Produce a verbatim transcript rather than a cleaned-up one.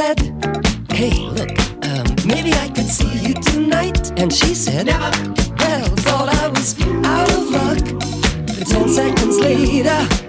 said, hey, look, um, maybe I could see you tonight. And she said, never. Well, thought I was out of luck. But ten seconds later,